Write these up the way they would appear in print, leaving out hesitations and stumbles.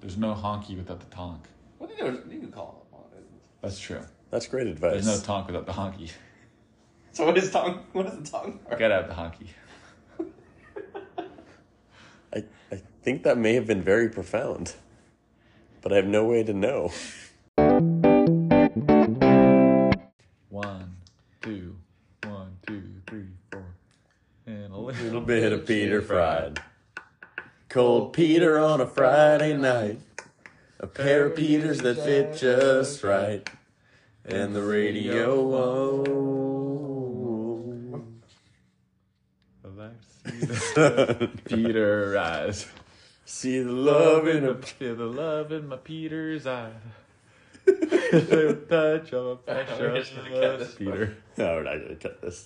There's no honky without the tonk. What do you can call it? That's true. That's great advice. There's no tonk without the honky. So what is tongue? What is the tongue? Gotta have the honky. I think that may have been very profound, but I have no way to know. 1, 2, 1, 2, 3, 4, and a Little bit of Peter fried. Cold Peter on a Friday night. A pair of Peters that fit just right. And the radio, Peter rise. See the love in a... Feel the love in my Peter's eye. The touch of a precious Peter. No, we're not going to cut this.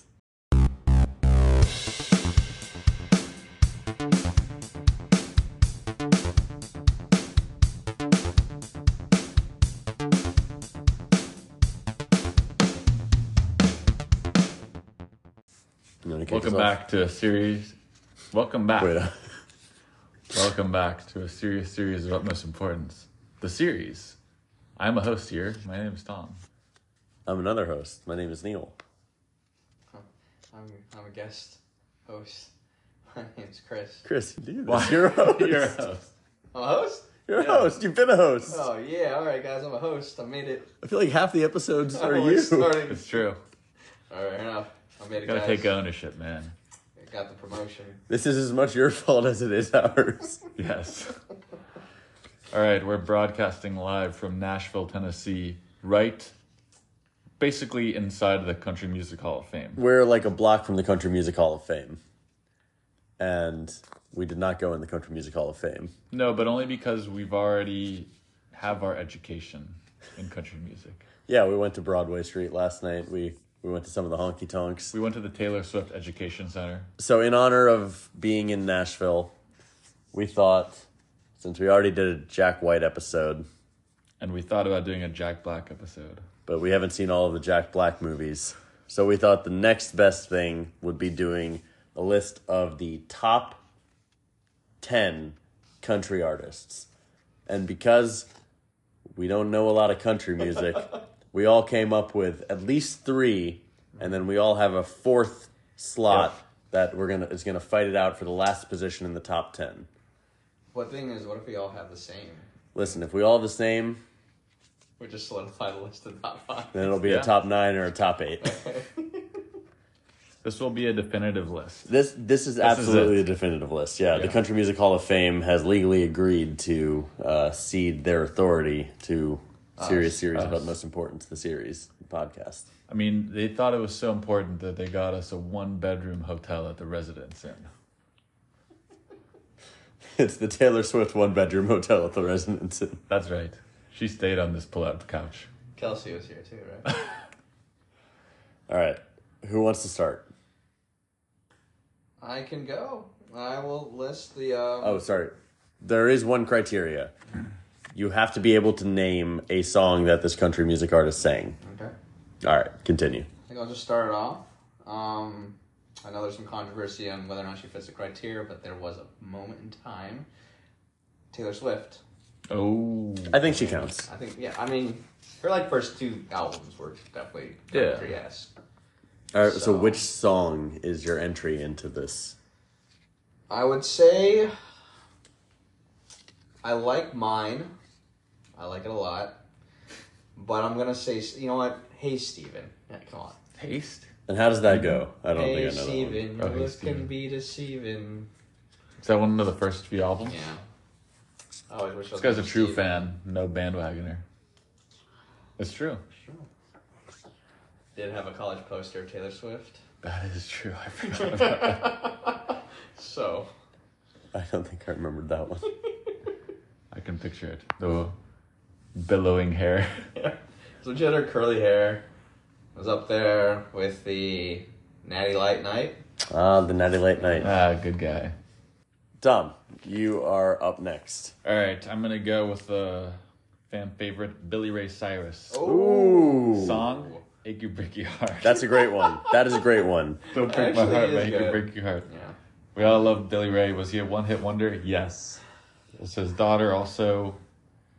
Welcome back to a series. Welcome back. Wait, Welcome back to a serious series of utmost importance. The series. I'm a host here. My name is Tom. I'm another host. My name is Neil. I'm a guest host. My name's Chris. Chris, dude, Why? you're a host. You're a host. I'm a host? You're a host. You've been a host. Oh, yeah. All right, guys. I'm a host. I made it. I feel like half the episodes are We're you. starting. It's true. All right, enough. I made it, Gotta guys. take ownership, man. I got the promotion. This is as much your fault as it is ours. Yes. All right, we're broadcasting live from Nashville, Tennessee, right basically inside the Country Music Hall of Fame. We're like a block from the Country Music Hall of Fame. And we did not go in the Country Music Hall of Fame. No, but only because we've already have our education in country music. Yeah, we went to Broadway Street last night. We went to some of the honky tonks. We went to the Taylor Swift Education Center. So in honor of being in Nashville, we thought, since we already did a Jack White episode, And we thought about doing a Jack Black episode. but we haven't seen all of the Jack Black movies. So we thought the next best thing would be doing a list of the top 10 country artists. And because we don't know a lot of country music, we all came up with at least 3, and then we all have a 4th slot that is gonna fight it out for the last position in the top 10. What thing is, what if we all have the same? Listen, if we all have the same, We just solidify the list of the top 5. then it'll be Yeah. a top 9 or a top 8. This will be a definitive list. This is absolutely it. a definitive list. Yeah, the Yeah. Country Music Hall of Fame has legally agreed to cede their authority to series of utmost importance, the series podcast. I mean, they thought it was so important that they got us a 1-bedroom hotel at the Residence Inn. It's the Taylor Swift 1-bedroom hotel at the Residence Inn. That's right. She stayed on this pull-out couch. Kelsey was here too, right? All right, who wants to start? I can go. I will list the... Oh, sorry. There is one criteria. You have to be able to name a song that this country music artist sang. Okay. All right, continue. I think I'll just start it off. I know there's some controversy on whether or not she fits the criteria, but there was a moment in time. Taylor Swift. Oh. I think she counts. I think, yeah, I mean, her first 2 albums were definitely Yeah. country-esque. All right, so So- which song is your entry into this? I would say I like Mine. I like it a lot. But I'm going to say, you know what? Hey, Steven. Yeah, come on. Taste? And how does that go? I don't Hey, think I know that one. Steven, Oh, your Hey, look Steven. can be deceiving. Is that one of the first few albums? Yeah. I always wish I This was guy's a named true Steven. fan, no bandwagoner. It's true. Sure. Did have a college poster of Taylor Swift. That is true. I forgot about that. So. I don't think I remembered that one. I can picture it. The billowing hair. So she had her curly hair. Was up there with the Natty Light Night. The Natty Late Night. Good guy. Tom, you are up next. All right, I'm going to go with the fan favorite Billy Ray Cyrus. Ooh. Song, Achy Breaky Heart. That's a great one. That is a great one. Don't break my Actually heart, is but Achy good. Break Your Heart. Yeah. We all love Billy Ray. Was he a one-hit wonder? Yes. Was his daughter also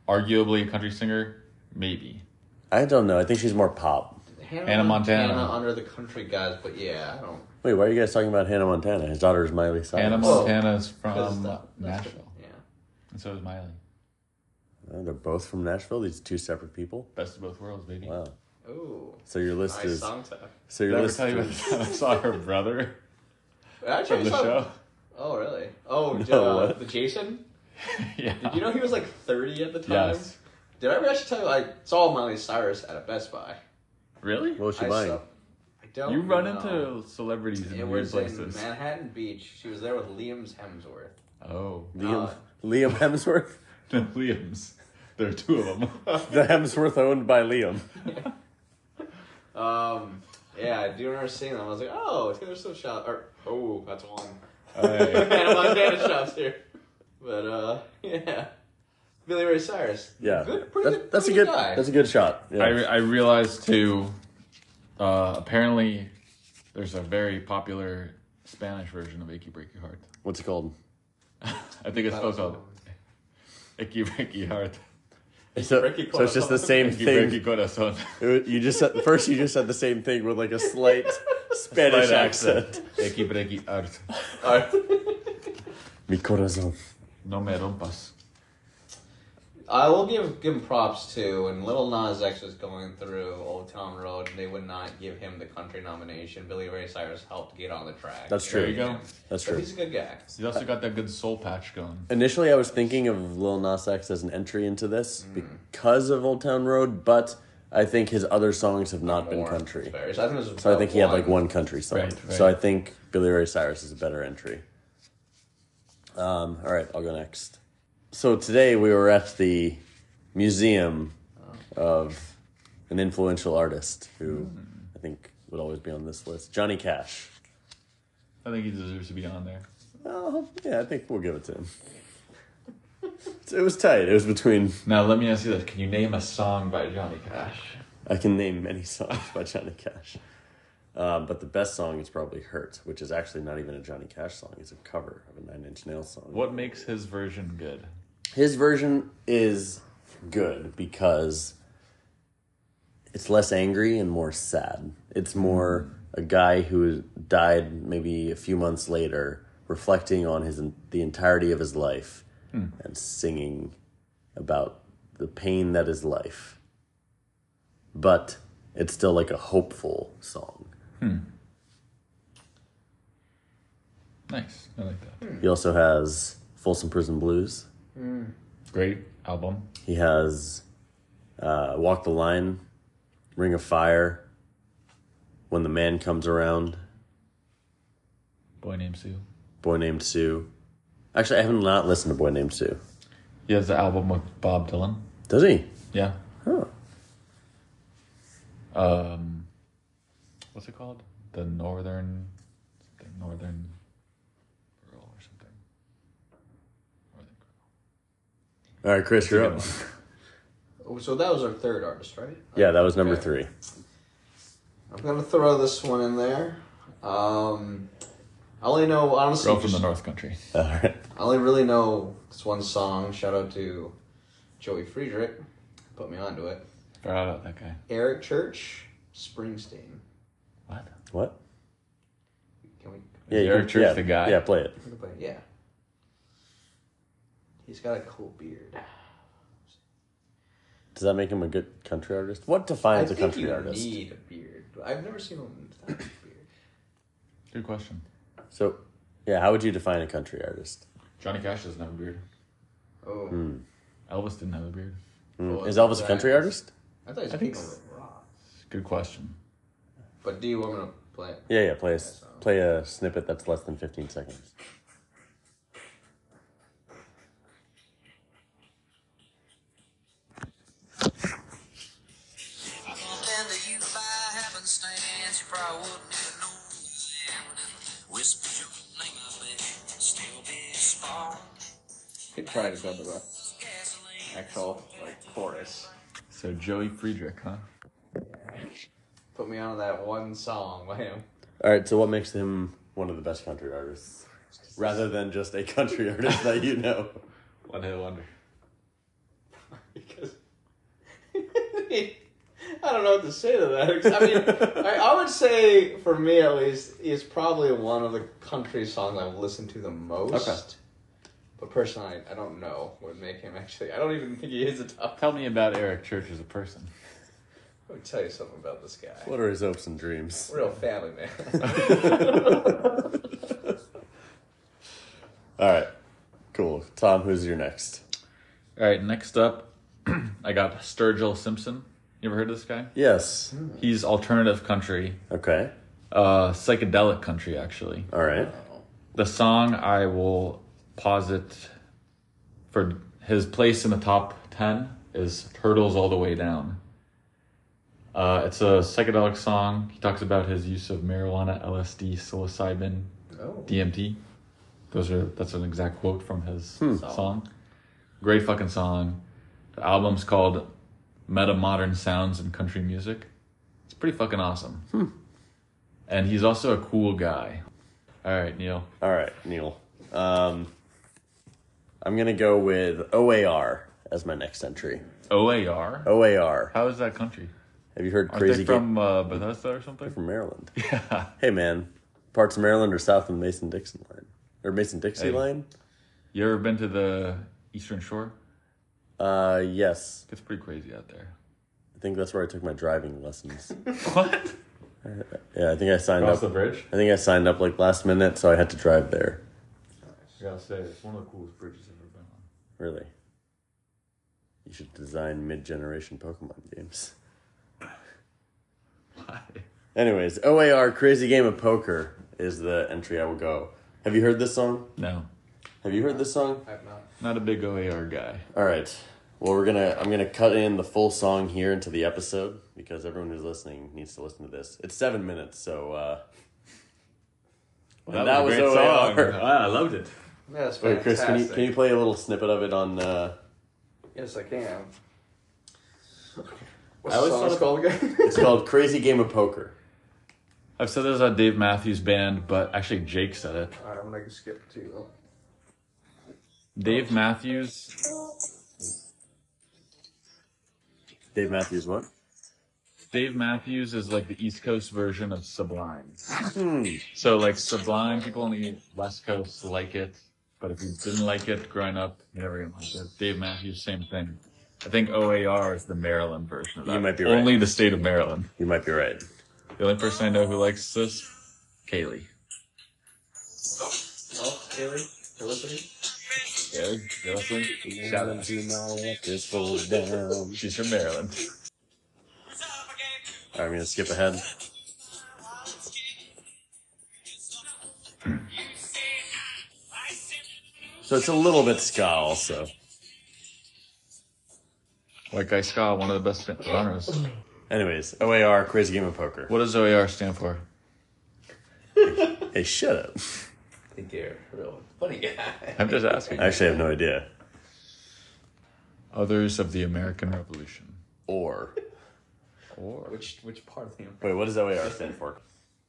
arguably a country singer, maybe. I don't know. I think she's more pop. Hannah Montana. under the country guys, but yeah, I don't. Wait, why are you guys talking about Hannah Montana? His daughter is Miley Cyrus. Hannah Montana's Because from that's Nashville, Yeah. and so is Miley. They're both from Nashville. These two separate people. Best of both worlds, baby. Wow. Ooh. So your list Nice is. song tag. So your Did I ever list. tell you about the time I saw her brother Actually, from the I saw- show? Oh, really? Oh, No, what? the Jason? Yeah. Did you know he was like 30 at the time? Yes. Did I ever actually tell you I saw Miley Cyrus at a Best Buy? Really? What was she I buying? saw- I don't You run know. into celebrities in It weird was places. in Manhattan Beach. She was there with Liam Hemsworth. Oh. Liam Hemsworth? The Liams. There are two of them. The Hemsworth owned by Liam. Yeah, I do remember seeing them. I was like, oh, Taylor Swift shop. Or, oh, that's one. Hey. Hannah Montana shops here. But, yeah. Billy Ray Cyrus. Yeah. Good, pretty good. That's a pretty good. guy. That's a good shot. Yeah. I realized too, apparently there's a very popular Spanish version of Icky Breaky Heart. What's it called? I think it's still called Icky Breaky Heart. So it's just the same Icky thing. Breaky Corazon. You just said first. You just said the same thing with like a slight Spanish Slight accent. Icky Breaky Heart. Mi corazón. No me rompas. I will give him props too. When Lil Nas X was going through Old Town Road, they would not give him the country nomination. Billy Ray Cyrus helped get on the track. That's true. There you go. That's So true. he's a good guy. He's also got that good soul patch going. Initially, I was thinking of Lil Nas X as an entry into this because of Old Town Road, but I think his other songs have not been More country. fair. So I think, So I think he had like one country song. Right, right. So I think Billy Ray Cyrus is a better entry. All right, I'll go next. So today we were at the museum of an influential artist who I think would always be on this list, Johnny Cash. I think he deserves to be on there. Oh, yeah, I think we'll give it to him. It was tight. It was between... Now let me ask you this: can you name a song by Johnny Cash? I can name many songs by Johnny Cash. But the best song is probably Hurt, which is actually not even a Johnny Cash song. It's a cover of a Nine Inch Nails song. What makes his version good? His version is good because it's less angry and more sad. It's more a guy who died maybe a few months later, reflecting on the entirety of his life and singing about the pain that is life. But it's still like a hopeful song. Nice, I like that. He also has Folsom Prison Blues. Great album. He has Walk the Line, Ring of Fire, When the Man Comes Around, Boy Named Sue. Boy Named Sue. Actually, I haven't not listened to Boy Named Sue. He has the album with Bob Dylan. Does he? Yeah. Huh. What's it called? The Northern Girl or something. Northern Girl. All right, Chris, you're up. Oh, so that was our third artist, right? Yeah, that was number Okay. 3. I'm gonna throw this one in there. I only know, honestly, Girl from the North Country. All right. I only really know this one song. Shout out to Joey Friedrich, put me onto it. Forgot about that guy. Eric Church, Springsteen. What? What? Can we? Yeah, Is you Eric can- Church yeah, the guy? Yeah, play it. we can play it? Yeah. He's got a cool beard. Does that make him a good country artist? What I defines a think country you artist? need a beard. I've never seen him with that beard. Good question. So, yeah, how would you define a country artist? Johnny Cash doesn't have a beard. Oh. Elvis didn't have a beard. Oh, Is Elvis a country that- artist? I thought he was I think people so. with rock. Good question. But do you want me to play it? Yeah, play a snippet that's less than 15 seconds. He tried to go to the actual chorus. So Joey Friedrich, huh? Put me on that one song by him. All right, so what makes him one of the best country artists? Rather than just a country artist that you know. One hit wonder. I don't know what to say to that. I mean, I would say, for me at least, he's probably one of the country songs I've listened to the most. Okay. But personally, I don't know what would make him actually. I don't even think he is a top. Tell me about Eric Church as a person. Let me tell you something about this guy. What are his hopes and dreams? Real family man. All right. Cool. Tom, who's your next? All right, next up, I got Sturgill Simpson. You ever heard of this guy? Yes. He's alternative country, Okay. psychedelic country, actually. All right. The song I will posit for his place in the top 10 is Turtles All the Way Down. It's a psychedelic song. He talks about his use of marijuana, LSD, psilocybin, DMT. That's an exact quote from his song. Great fucking song. The album's called Meta Modern Sounds in Country Music. It's pretty fucking awesome. And he's also a cool guy. All right, Neil. All right, Neil. I'm going to go with OAR as my next entry. OAR? OAR. How is that country? Have you heard Aren't Crazy they from Bethesda or something? They're from Maryland. Yeah. Hey, man. Parts of Maryland are south of the Mason-Dixon line. Or Mason-Dixie Hey. line? You ever been to the Eastern Shore? Yes. It's pretty crazy out there. I think that's where I took my driving lessons. What? Yeah, I think I signed Across up. the bridge? I think I signed up like last minute, so I had to drive there. I gotta say, it's one of the coolest bridges I've ever been on. Really? You should design mid-generation Pokemon games. Why? Anyways, OAR Crazy Game of Poker is the entry I will go. Have you heard this song? No. Have you heard this song? I have not. Not a big OAR guy. All right. Well, I'm gonna cut in the full song here into the episode because everyone who's listening needs to listen to this. It's 7 minutes, so Well, that was a great OAR. song. I loved it. That's Wait, fantastic. Chris, can you play a little snippet of it on? Yes, I can. I What's the always song thought of- called again? It's called Crazy Game of Poker. I've said this on Dave Matthews Band, but actually Jake said it. Alright, I'm gonna skip to you. Dave Matthews. Dave Matthews, what? Dave Matthews is like the East Coast version of Sublime. So like Sublime, people on the West Coast like it, but if you didn't like it growing up, you're never gonna like it. Dave Matthews, same thing. I think OAR is the Maryland version of that. You might be right. Only the state of Maryland. You might be right. The only person I know who likes this, Kaylee. Oh, Kaylee, you're listening? Kaylee, you listening? Shout out. This falls down. She's from Maryland. All right, I'm gonna skip ahead. So it's a little bit ska also. White Guy Ska, one of the best genres. Anyways, OAR, Crazy Game of Poker. What does OAR stand for? Hey, shut up. I think you're a real funny guy. I'm just asking. I actually have no idea. Others of the American Revolution. Or. Which part of the Wait, what does OAR stand for?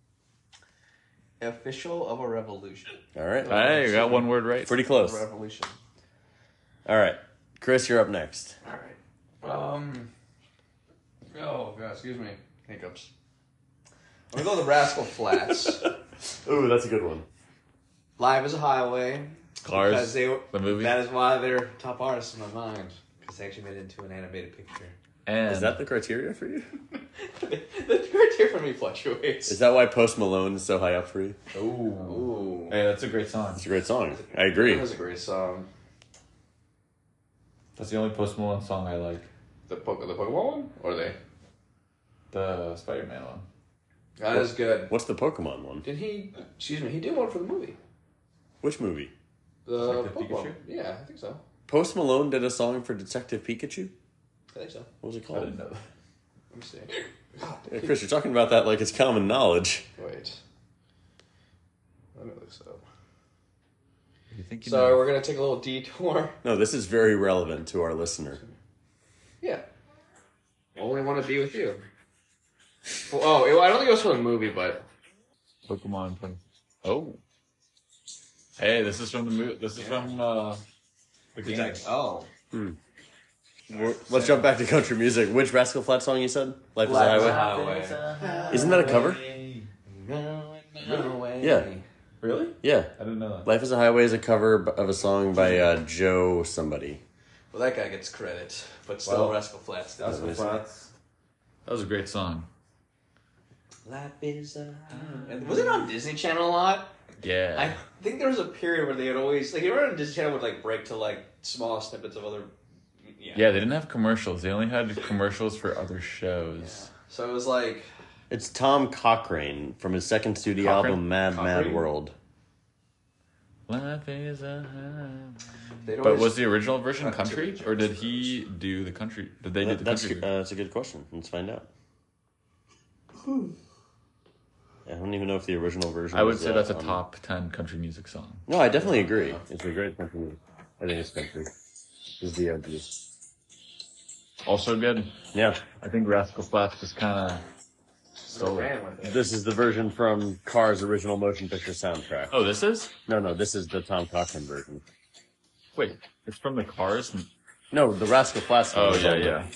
Official of a revolution. All right. Hey, you got one word right. Pretty close. Revolution. All right. Chris, you're up next. All right. Oh God, excuse me. Hiccups. I'm gonna go with the Rascal Flats. Ooh, that's a good one. Live as a Highway. Cars, Because the movie. that is why they're top artists in my mind. Because they actually made it into an animated picture. And Is that the criteria for you? The criteria for me fluctuates. Is that why Post Malone is so high up for you? Ooh. Ooh. Hey, that's a great song. It's a great song. I agree. That was a great song. That's the only Post Malone song I like. The Pokemon one? Or The Spider-Man one. That is good. What's the Pokemon one? He did one for the movie. Which movie? The Detective Pokemon. Pikachu? Yeah, I think so. Post Malone did a song for Detective Pikachu? I think so. What was it I called? didn't know that. Let me see. Hey, Chris, you're talking about that like it's common knowledge. Wait. Let me look this up. You think you So know? we're going to take a little detour. No, this is very relevant to our listener. Yeah. Only want to be with you. Well, I don't think it was for the movie, but... Pokemon. Oh. Hey, this is from the movie. This is from the game. Oh. Let's jump back to country music. Which Rascal Flatts song you said? Life is a Highway? Isn't that a cover? Yeah. Really? Yeah. I didn't know that. Life is a Highway is a cover of a song by Joe somebody. Well, that guy gets credit, but still, Well, Rascal Flatts. Rascal Flatts. That was a great song. Life is a highway. Was it on Disney Channel a lot? Yeah. I think there was a period where they had always you remember Disney Channel would like break to like small snippets of other. Yeah, they didn't have commercials. They only had commercials for other shows. So it was like. It's Tom Cochrane from his second studio Cochrane? album, Mad World. Life is a highway. But always was the original version cut to country, the or did he do the country? Did they do the That's country? that's a good question. Let's find out. I don't even know if the original version. I would was, say that's a on- top 10 country music song. No, I definitely agree. It's a great country music. I think it's country. It's the OG. Also good. Yeah. I think Rascal Flatts just kind of stole it. ran with it. This is the version from Cars' original motion picture soundtrack. Oh, this is? No, this is the Tom Cochrane version. Wait, it's from the Cars? No, the Rascal Flatts song. Oh, is yeah, on there. yeah.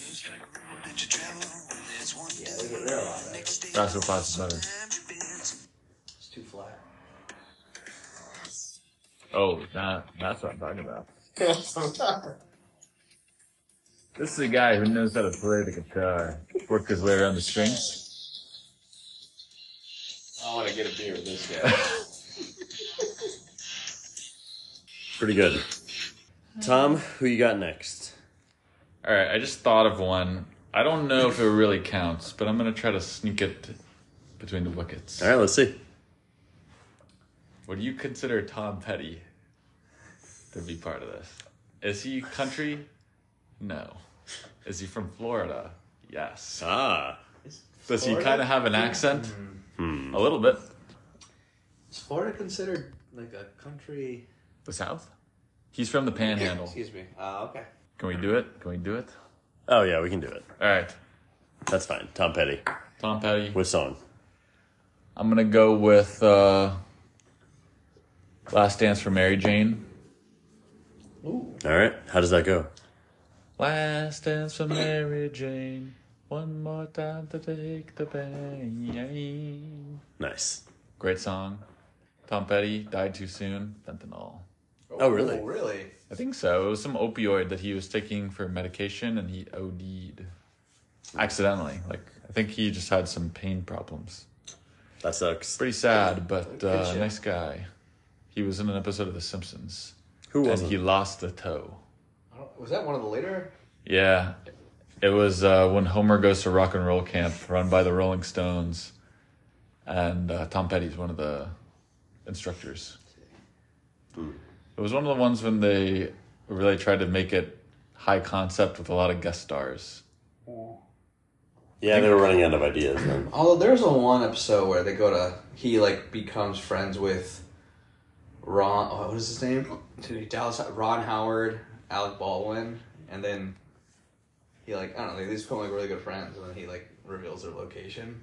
Rascal Flatts is better. It's too flat. Oh, that's what I'm talking about. This is a guy who knows how to play the guitar. Work his way around the strings. I want to get a beer with this guy. Pretty good. Tom, who you got next? All right, I just thought of one. I don't know if it really counts, but I'm going to try to sneak it between the wickets. All right, let's see. Would you consider Tom Petty to be part of this? Is he country? No. Is he from Florida? Yes. Ah. Does he kind of have an accent? A little bit. Is Florida considered like a country? The South? He's from the Panhandle. Excuse me. Okay. Can we do it? Can we do it? Oh, yeah, we can do it. All right. That's fine. Tom Petty. Tom Petty. Which song? I'm going to go with Last Dance for Mary Jane. Ooh. All right. How does that go? Last dance for Mary Jane. One more time to take the pain. Nice. Great song. Tom Petty died too soon. Fentanyl. Oh, really? Oh, really? I think so. It was some opioid that he was taking for medication and he OD'd. Accidentally. Like, I think he just had some pain problems. That sucks. Pretty sad, but Good shit. nice guy. He was in an episode of The Simpsons. Who was And it? he lost a toe. Was that one of the later? Yeah. It was when Homer goes to rock and roll camp run by the Rolling Stones. And Tom Petty's one of the instructors. It was one of the ones when they really tried to make it high concept with a lot of guest stars. Yeah, they were running out of ideas then. Although there's a one episode where they go to he like becomes friends with Ron. Oh, what is his name? Ron Howard, Alec Baldwin, and then he like I don't know. They just become like really good friends, and then he like reveals their location.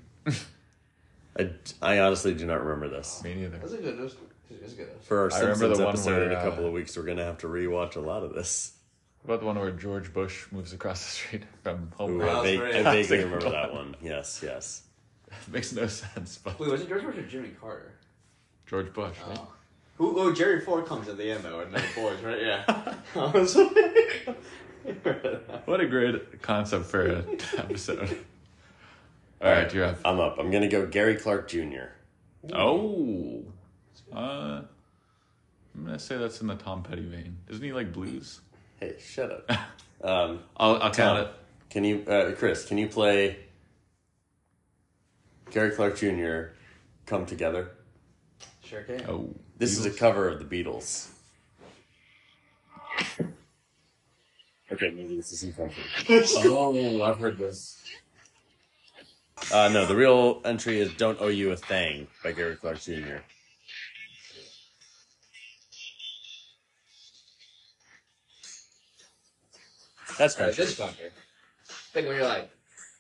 I honestly do not remember this. Me neither. It was a good. It was good. For our I remember Simpsons the one episode in where, a couple of weeks, we're going to have to rewatch a lot of this. What about the one where George Bush moves across the street from Ooh, Homer? that was I great. vaguely Classic remember one. that one. Yes, yes. Makes no sense, but Wait, was it George Bush or Jimmy Carter? George Bush, right? Oh. Oh, Jerry Ford comes at the end though, and then Ford's right. Yeah. What a great concept for an episode. All right, you're up. I'm up. I'm going to go Gary Clark Jr. Oh. I'm going to say that's in the Tom Petty vein. Isn't he like blues? Hey, shut up. I'll count it. Can you, Chris, can you play Gary Clark Jr. Come Together? Sure can. Oh. This is a cover of the Beatles. Okay, maybe this isn't country. Oh, I've heard this. No, the real entry is Don't Owe You a Thing by Gary Clark Jr. That's Alright, country. this country. Think when you're like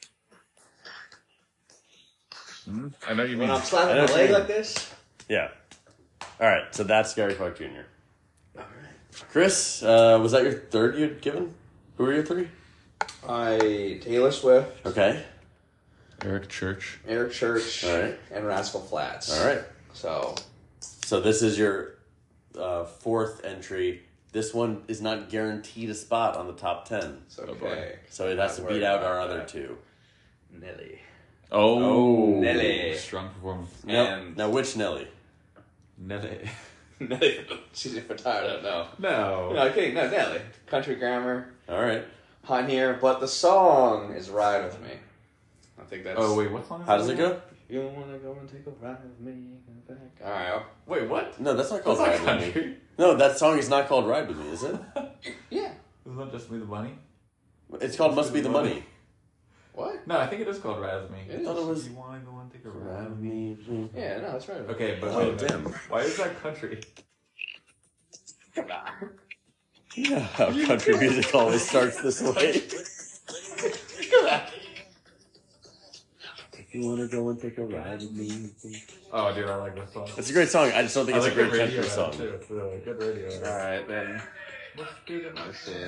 I know you mean. when I'm slapping I know my what leg you mean. like this. Yeah. All right, so that's Gary Clark Jr. Alright. Chris, was that your third you'd given? Who were your three? Taylor Swift, Okay. Eric Church. Eric Church, All right. and Rascal Flatts. All right. So So this is your fourth entry. This one is not guaranteed a spot on the top 10. it's okay. So it has to beat out our other two. Nelly. Oh, Nelly. strong performance. And Now, which Nelly? Nelly. Nelly. She's retired. I don't know. No. No, okay, no, Nelly. Country Grammar. All right. On here, but the song is Ride With Me. I think that's. Oh wait, what song? Is How does it go? You wanna go and take a ride with me? Alright. Wait, what? No, that's not called That's Ride not With Me. country. No, that song is not called Ride With Me, is it? Yeah. Isn't that just me the money? It's called Must Be the Money. What? No, I think it is called Ride With Me. It I thought it was... You wanna go and take a Ride ride? With Me. Yeah, no, that's right. Okay, but Oh, wait a minute. damn. Why is that country? Yeah, how country music always starts this way. You wanna go and take a ride with me? Oh, dude, I like this song. It's a great song. I just don't think it's a great country song. Too. It's a good radio. Alright, then. Let's do the Let's see.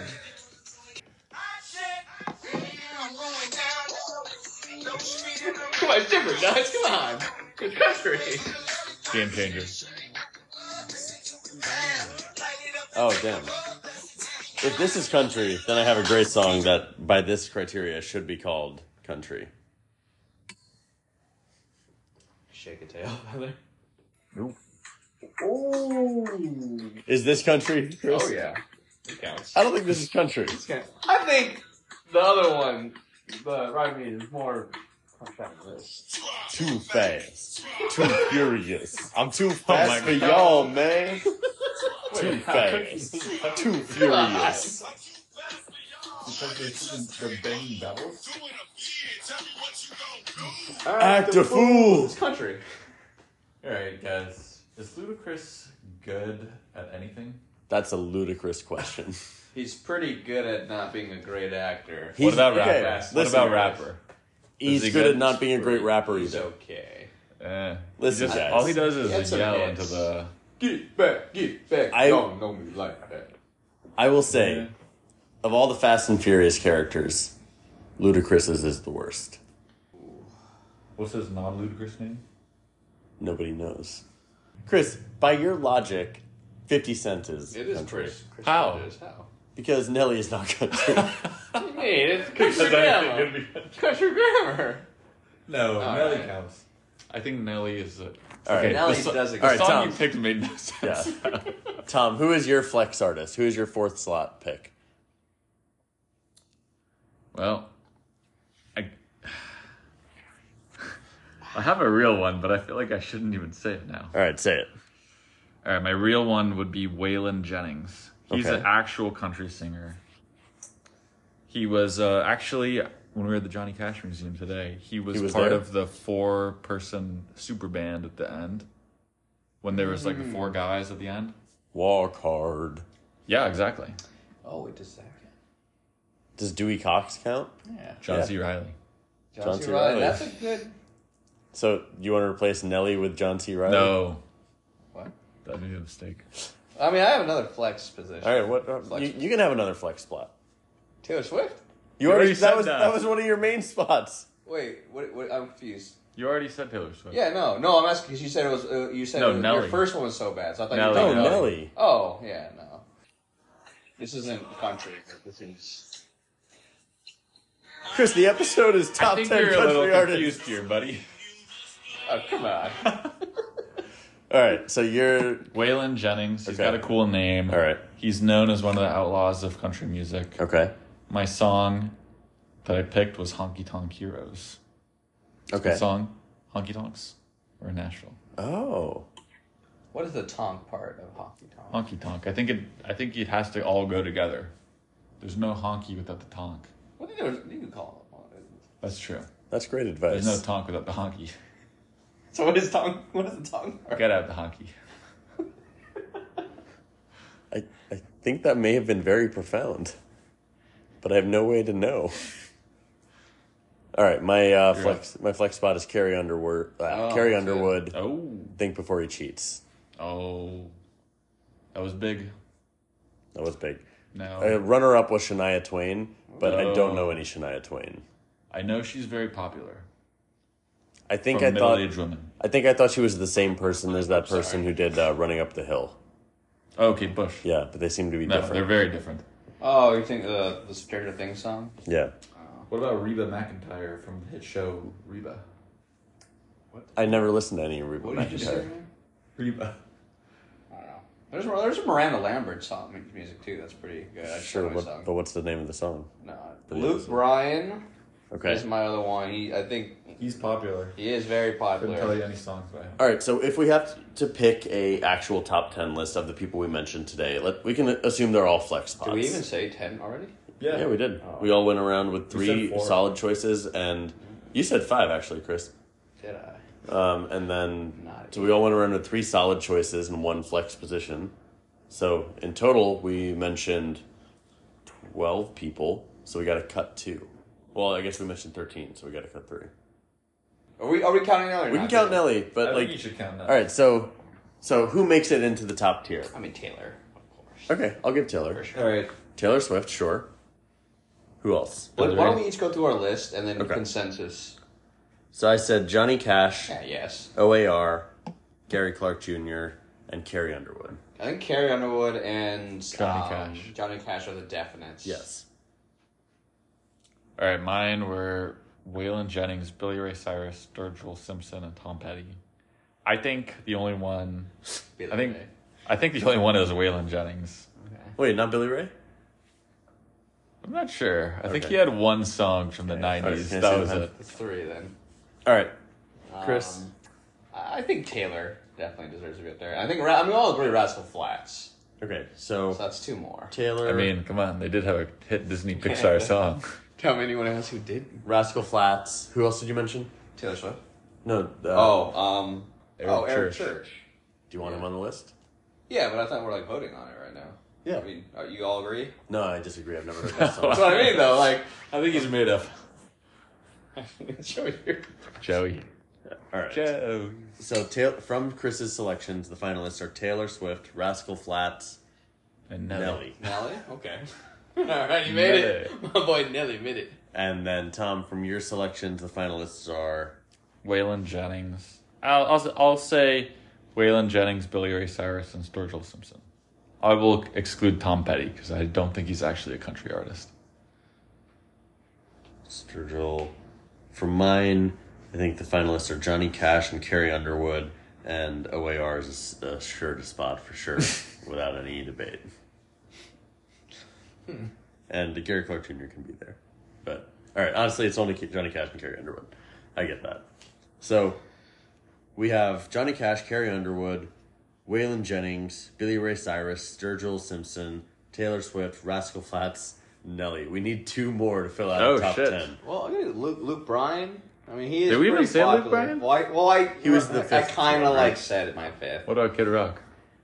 Come on, it's different, guys. Come on. It's country. Game changer. Oh, damn. If this is country, then I have a great song that, by this criteria, should be called country. Shake a tail, Heather. Nope. Oh. Is this country, Chris? Oh, yeah. It counts. I don't think this is country. I think the other one, the Ride With Me, is more. Too fast. Too furious. I'm too my fast for God. y'all, man. Too Wait, fast. Too furious. Because they're banging bells? Act a fool. It's country. Alright, guys. Is Ludacris good at anything? That's a ludicrous question. He's pretty good at not being a great actor. He's- What about okay, rapper? What listen, about guys. rapper? He's he good good? at not being a great rapper He's either. okay. Listen, Just, guys. all he does He had is some yell hits. into the. Get back, get back. I- Don't know me like that. I will say, Yeah. of all the Fast and Furious characters, Ludacris's is the worst. What's his non-Ludacris name? Nobody knows. Chris, by your logic, 50 Cent is It is country. Chris How? Brothers. How? Because Nelly is not country. What do you mean? It's country grammar. Country grammar. No, All Nelly right. counts. I think Nelly is a. All right. Nelly the, does the it. All right, song Tom. you picked made no sense. Yeah. Tom, who is your flex artist? Who is your fourth slot pick? Well, I have a real one, but I feel like I shouldn't even say it now. All right, say it. All right, my real one would be Waylon Jennings. He's Okay. an actual country singer. He was actually, when we were at the Johnny Cash Museum today, he was part there? of the 4-person super band at the end. When there was like the 4 guys at the end. Walk hard. Yeah, exactly. Oh, wait a second. Does Dewey Cox count? Yeah. John Yeah. C. Riley. John C. Riley. Reilly. That's a good. So you want to replace Nelly with John C. Riley? No, What? that'd be a mistake. I mean, I have another flex position. All right, what? Flex. You can have another flex spot. Taylor Swift? You already already said that was that. that was one of your main spots. Wait, what? I'm confused. You already said Taylor Swift. Yeah, no, I'm asking because you said it was. You said No, it was, Nelly. your first one was so bad, so I thought Nelly. you Oh, were Nelly. Nelly. Oh, yeah, no. This isn't country. This is. Chris, the episode is I top think 10 you're a little country artists. confused here, buddy. Oh, come on. All right, so you're Waylon Jennings. He's Okay. got a cool name. all right. He's known as one of the outlaws of country music. Okay. My song that I picked was Honky Tonk Heroes. Okay. Good song, Honky Tonks. We're in Nashville. Oh. What is the tonk part of honky tonk? Honky Tonk. I think it has to all go together. There's no honky without the tonk. What do you can call it? That's true. That's great advice. There's no tonk without the honky. So what is tonk? What is the tonk part? Get out the honky. I think that may have been very profound, but I have no way to know. All right, my flex spot is Carrie Underwood. Carrie that's good. Underwood. Oh. Think before he cheats. Oh. That was big. That was big. No. Runner-up was Shania Twain, but I don't know Oh. any Shania Twain. I know she's very popular. I think From I thought middle-aged women. she was the same person as that person who did Running Up the Hill. Oh, Kate Bush. Yeah, but they seem to be No, different. they're very different. Oh, you think the Stranger Things song? Yeah. What about Reba McEntire from the hit show Reba? I never listened to any Reba What did you just say, McEntire. man? Reba. I don't know. There's a Miranda Lambert song music too. That's pretty good. I Sure, my song. but what's the name of the song? No, But Luke it's- Bryan Okay. is my other one. I think He's popular. he is very Couldn't tell popular. you any songs by him. All right, so if we have to pick a actual top 10 list of the people we mentioned today, we can assume they're all flex spots. Did we even say 10 already? Yeah, we did. Oh. We all went around with We 3 said 4. solid choices, and you said 5 actually, Chris. Did I? And then Not so we all went around with 3 solid choices and 1 flex position. So in total, we mentioned 12 people. So we got to cut 2. Well, I guess we mentioned 13, so we got to cut 3. Are we counting Nelly? Or We can not? count Nelly, but I like, think you should count that. all right. So who makes it into the top tier? I mean Taylor, of course. Okay, I'll give Taylor. For sure. All right. Taylor Swift, sure. Who else? Why don't we each go through our list and then Okay. consensus? So I said Johnny Cash, Yeah, yes. OAR, Gary Clark Jr., and Carrie Underwood. I think Carrie Underwood and Johnny Cash are the definites. Yes. All right, mine were Waylon Jennings, Billy Ray Cyrus, Sturgill Simpson, and Tom Petty. I think the only one. I think the only one is Waylon Jennings. Okay. Wait, not Billy Ray? I'm not sure. I think Okay. he had one song from the Okay. '90s. Alright, That was same it. That's 3 then. All right. Chris? I think Taylor definitely deserves to be up there. I think we all agree Rascal Flats. Okay, So so that's 2 more. Taylor, I mean, come on, they did have a hit Disney Pixar song. Tell me anyone else who did. Rascal Flats. Who else did you mention? Taylor Swift. No. Eric Church. Church. Do you want him on the list? Yeah, but I thought we're like voting on it right now. Yeah. I mean, you all agree? No, I disagree. I've never heard that song. That's what I mean, though. Like, I think he's made up. show you. Joey. All right. Joe. So from Chris's selections, the finalists are Taylor Swift, Rascal Flats, And Nelly. Nelly? Okay. All right, you made it. My boy Nelly made it. And then Tom, from your selections, the finalists are Waylon Jennings. I'll say Waylon Jennings, Billy Ray Cyrus, and Sturgill Simpson. I will exclude Tom Petty because I don't think he's actually a country artist. Sturgill. For mine, I think the finalists are Johnny Cash and Carrie Underwood, and OAR is a sure to spot for sure, without any debate. And Gary Clark Jr. can be there. But, all right, honestly, it's only Johnny Cash and Carrie Underwood. I get that. So, we have Johnny Cash, Carrie Underwood, Waylon Jennings, Billy Ray Cyrus, Sturgill Simpson, Taylor Swift, Rascal Flats, Nelly. We need 2 more to fill out the top shit. 10. Well, I think Luke Bryan. I mean, he is. Did we even pretty say Luke popular. Bryan? He was the I fifth kind of one, right? said it my fifth. What about Kid Rock?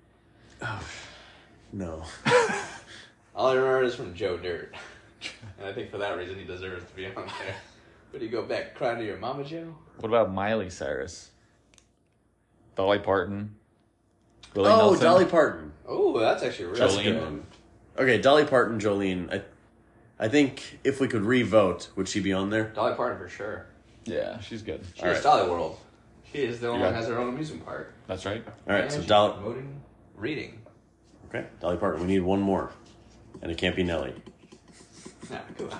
No. All I remember is from Joe Dirt, and I think for that reason he deserves to be on there. But you go back crying to your mama, Joe. What about Miley Cyrus? Dolly Parton? Willie Oh, Nelson? Dolly Parton. Oh, that's actually really That's a Jolene. good one. Okay, Dolly Parton, Jolene. I think if we could re-vote, would she be on there? Dolly Parton for sure. Yeah, she's good. She All is right. Dolly World. She is the one Yeah. that has her own amusement park. That's right. All right, And so she's Dolly. promoting reading. Okay, Dolly Parton. We need 1 more, and it can't be Nelly. Nah, cool.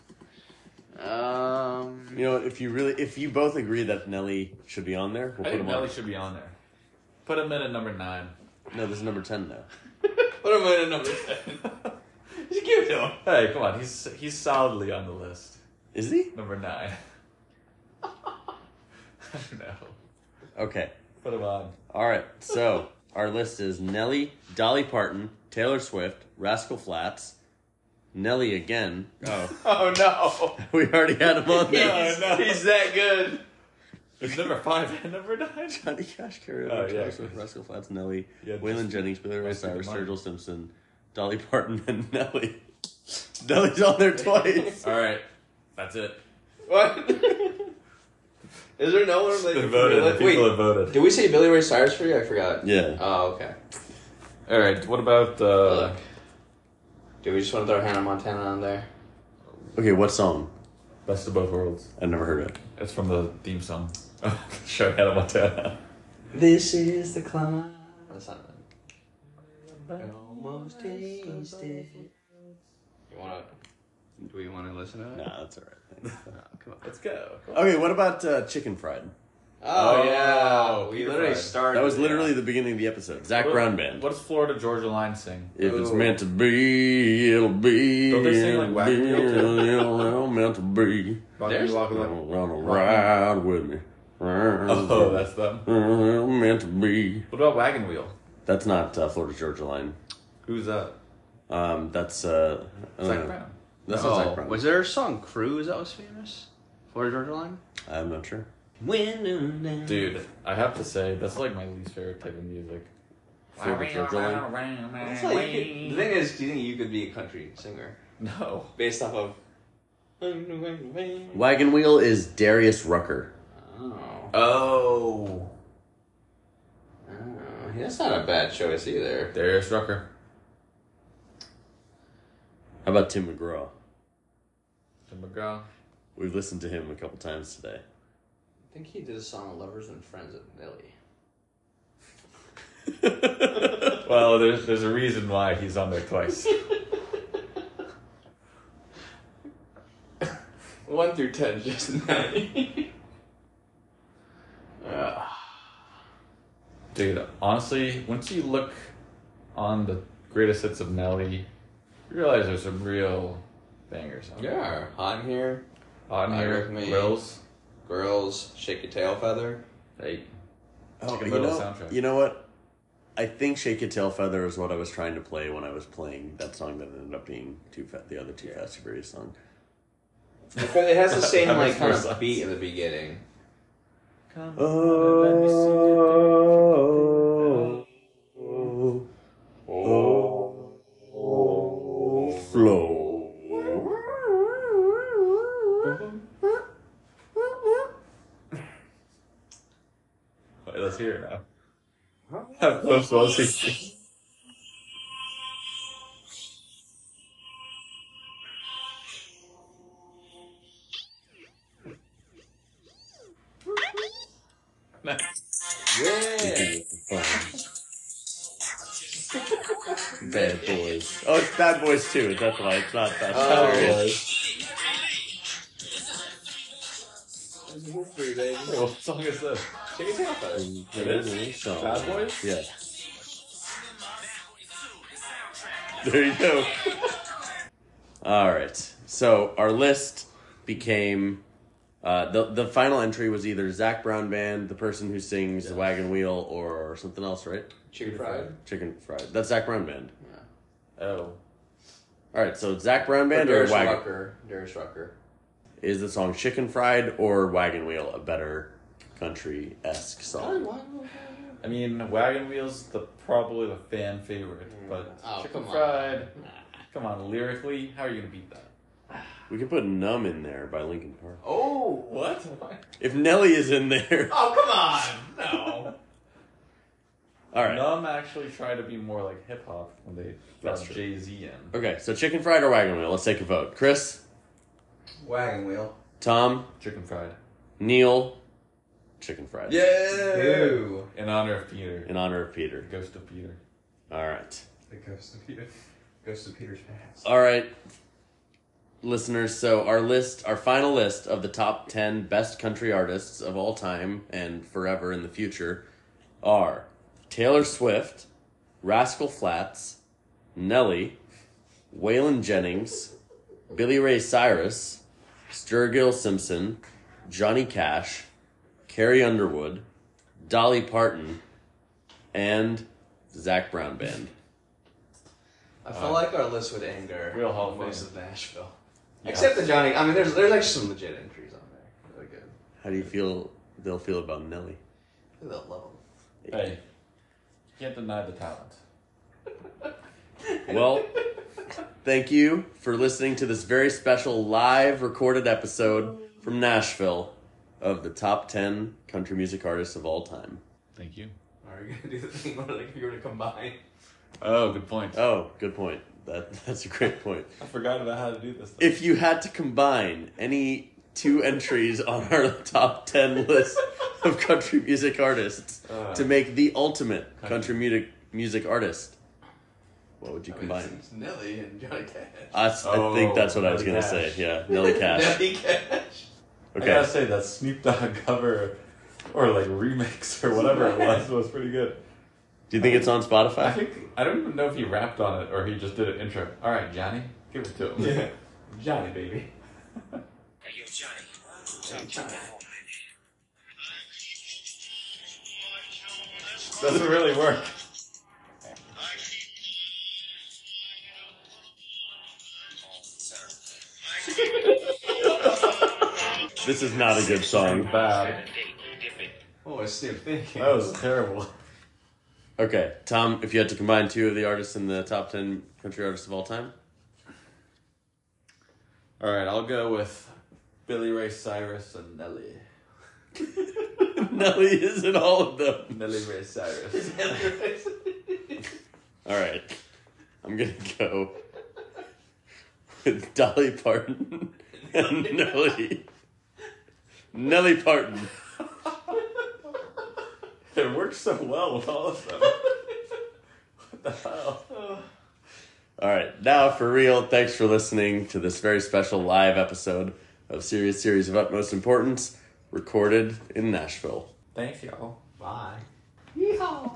You know what? If you both agree that Nelly should be on there, we'll I put think him Nelly on. should be on there. Put him in at number 9. No, this is number 10 now. Put him in at number 10. Just give it to him. Hey, come on. He's solidly on the list. Is he? Number 9. I don't know. Okay. Put him on. All right. So our list is Nelly, Dolly Parton, Taylor Swift, Rascal Flats, Nelly again. Oh, Oh no. we already had him on there. No. He's that good. Is number 5 and number 9? Johnny Cash, Carrie Oh, Underwood, yeah. Taylor Swift, Rascal Flats, Nelly, Yeah, Waylon just- Jennings, Billy Ray Most of the Cyrus, money. Sturgill Simpson, Dolly Parton, and Nelly. Nelly's on there twice. All right. That's it. What? Is there no one that They voted. The people have voted. Did we say Billy Ray Cyrus for you? I forgot. Yeah. Oh, okay. All right. What about Look. Do we just want to throw Hannah Montana on there? Okay, what song? Best of Both Worlds. I've never heard it. It's from the theme song. Show Hannah Montana. This is the climb. That's not it. Almost tasted. You wanna? Do we want to listen to it? Nah, that's alright. Come on. Let's go. Okay, what about Chicken Fried? Oh, yeah, we Chicken literally Fried. started. That was yeah. literally the beginning of the episode. Zach Brown Band. What does Florida Georgia Line sing? If it's Ooh. meant to be, it'll be. Don't they sing, like, it'll Wagon be, Wheel, too? it'll meant to be. There's- Run a ride with me. Oh, that's them. Meant to be. What about Wagon Wheel? That's not Florida Georgia Line. Who's that? That's I don't Zach know. Brown. That's not Zach Oh, Brown. was there a song Cruise that was famous? Florida Georgia Line? I'm not sure. Dude, I have to say, that's like my least favorite type of music. Florida Georgia Line. That's like the thing is, do you think you could be a country singer No. based off of? Wagon Wheel is Darius Rucker. Oh, Oh. that's not a bad choice either. Darius Rucker. How about Tim McGraw? Tim McGraw. We've listened to him a couple times today. I think he did a song "Lovers and Friends" with Nelly. Well, there's a reason why he's on there twice. 1 through 10, just Nelly. Dude, honestly, once you look on the greatest hits of Nelly, you realize there's some real bangers on there. Yeah, Hot in Here, On Ride Here, With Me. Grills. Girls, Shake Your Tail Feather. Hey. Oh, Chicken you Little know, soundtrack. you know what? I think "Shake Your Tail Feather" is what I was trying to play when I was playing that song that ended up being the other two Fast and Furious song. It has the same That like makes kind more of sense. beat in the beginning. Come Oh, let me see flow. Wait, let's hear it now. How close was he? Yeah. Bad Boys. Oh, it's Bad Boys too. That's why it's not Fast Oh. and Furious. Wait, what song is this? Shake Your Tail Feather. It is? Bad Boys? Yeah. There you go. All right. So our list became the final entry was either Zach Brown Band, the person who sings the Wagon Wheel, or something else, right? Chicken Fried. Chicken Fried. That's Zach Brown Band. Oh. All right. So Zach Brown Band or Darius Wagon Rucker. Darius Rucker. is the song "Chicken Fried" or "Wagon Wheel" a better country-esque song? I mean, Wagon Wheel's probably the fan favorite, but Oh, Chicken come on. Fried, come on, lyrically, how are you gonna beat that? We can put "Numb" in there by Linkin Park. Oh, What? If Nelly is in there, oh, come on! No. all right. Numb actually tried to be more like hip hop when they That's brought true. Jay-Z in. Okay, so Chicken Fried or Wagon Wheel? Let's take a vote. Chris, Wagon Wheel. Tom, Chicken Fried. Neil, Chicken Fried. Ew. In honor of Peter. In honor of Peter. Ghost of Peter. All right. The Ghost of Peter. Ghost of Peter's past. All right. Listeners, so our final list of the top 10 best country artists of all time and forever in the future are Taylor Swift, Rascal Flatts, Nelly, Waylon Jennings, Billy Ray Cyrus, Sturgill Simpson, Johnny Cash, Carrie Underwood, Dolly Parton, and Zach Brown Band. I feel like our list would anger Real Hall of most Fame. of Nashville. Yeah. Except the Johnny. I mean, there's actually some legit entries on there. Really good. How do you feel they'll feel about Nelly? They'll love them. Hey, you can't deny the talent. Well, thank you for listening to this very special live recorded episode from Nashville of the top 10 country music artists of all time. Thank you. Are you gonna do the thing where like if you were to combine? Oh, good point. Oh, good point. That's a great point. I forgot about how to do this. If you had to combine any two entries on our top 10 list of country music artists to make the ultimate country music artist, what would you combine? It's Nelly and Johnny Cash. I think that's what I was Nelly going to Cash. say. Yeah, Nelly Cash. Nelly Cash. I gotta Okay. say that Snoop Dogg cover or like remix or whatever it was pretty good. Do you think it's on I Spotify? think I don't even know if he rapped on it or he just did an intro. All right, Johnny, give it to him. Yeah. Johnny, baby. Hey, yo, Johnny. Doesn't really work. This is not a good song. Bad. What was Snoop thinking? That was terrible. Okay, Tom, if you had to combine two of the artists in the top 10 country artists of all time? All right, I'll go with Billy Ray Cyrus and Nelly. Nelly is in all of them. Nelly Ray Cyrus. All right, I'm going to go with Dolly Parton and Nelly. Nelly Parton. It works so well with all of them. What the hell? All right, now for real, thanks for listening to this very special live episode of Serious Series of Utmost Importance, recorded in Nashville. Thanks, y'all. Bye. You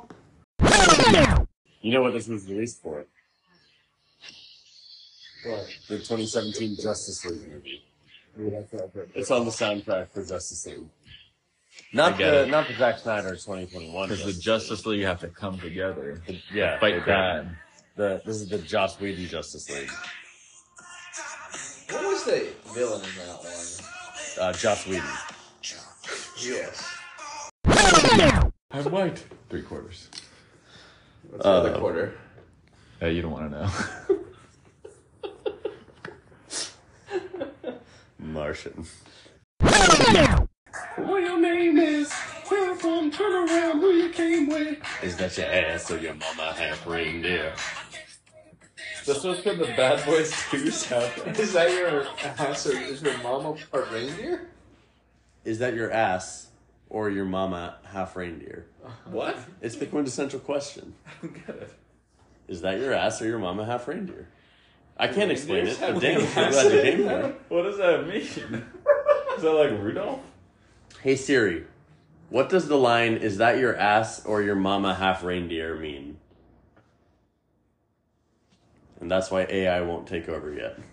know what this was released for? What? The 2017 Justice League movie. It's on the soundtrack for Justice League. Not get it. not the Zack Snyder 2021. Because the Justice League have to come together. Yeah, Fight they do. crime. This is the Joss Whedon Justice League. What was the villain in that one? Joss Whedon. Yes. I'm white. 3/4. What's the other quarter? You don't want to know. Martian. What your name is? Where from? Turn around. Who you came with? Is that your ass or your mama half reindeer? This was from the Bad Boys 2 soundtrack. Is that your ass or is your mama a reindeer? Is that your ass or your mama half reindeer? What? It's the quintessential question. I don't get it. Is that your ass or your mama half reindeer? I can't explain it, Reindeers but have damn, I'm glad you came here. What does that mean? Is that like Rudolph? Hey Siri, what does the line, is that your ass or your mama half reindeer mean? And that's why AI won't take over yet.